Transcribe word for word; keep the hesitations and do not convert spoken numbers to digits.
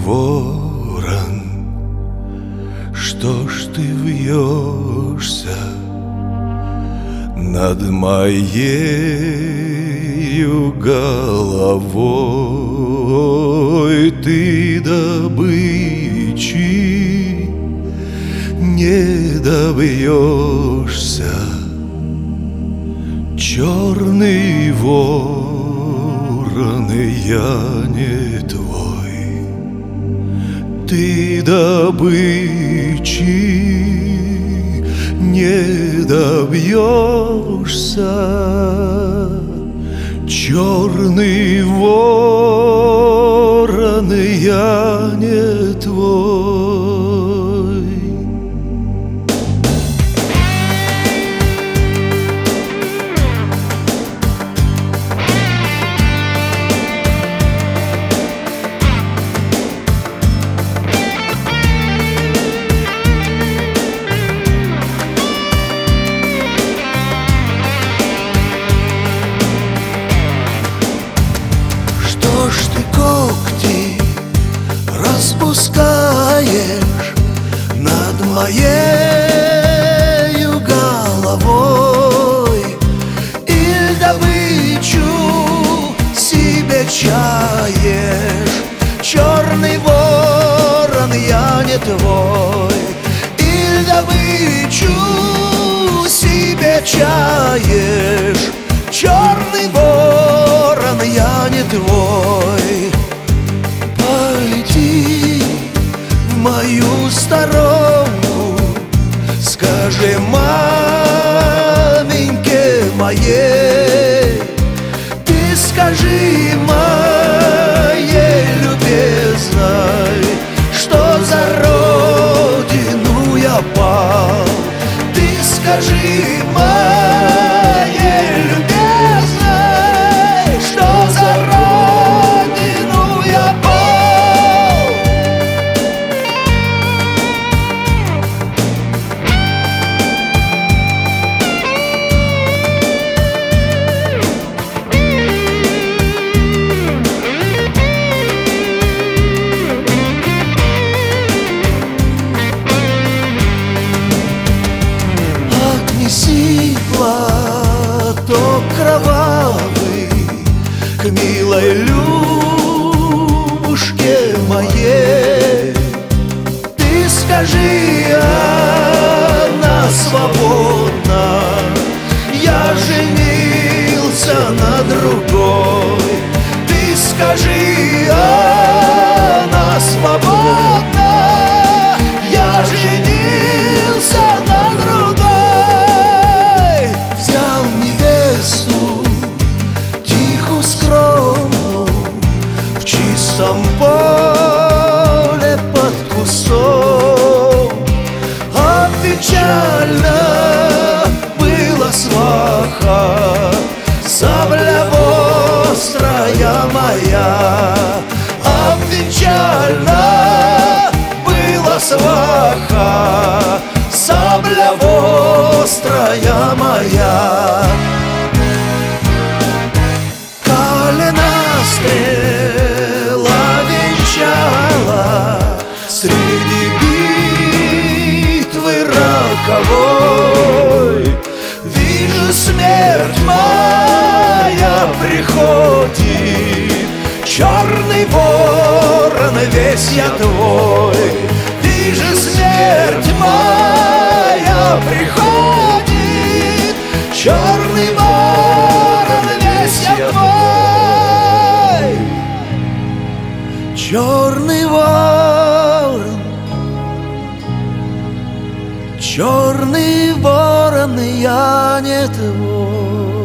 ворон, что ж ты вьешься над моею головой? Ты добычи не добьешься, черный ворон, я не твой. Ты добычи не добьешься, черный ворон, я не твой. Что ж ты когти распускаешь над моею головой? Иль добычу себе чаешь, черный ворон, я не твой. Иль добычу себе чаешь, черный ворон, я не твой. Пойди в мою сторонку, скажи маменьке моей, ты скажи моей любезной, что за родину я пал. Ты скажи моей любезной, что за родину я пал. Отнеси платок кровавый к милой Любушке моей. Ты скажи, она свободна, я женился на другой. Ты скажи, она свободна, я женился на другой. Взял невесту тихую, скромную, в чистом поле под кустом. А печально была сваха, сабля острая моя. А печально была сваха, сабля острая моя. Колена стрела венчала среди битвы роковой. Вижу, смерть моя приходит, черный ворон, весь я твой. Вижу, смерть моя приходит, черный ворон, весь я твой. Черный ворон, черный ворон, я не твой.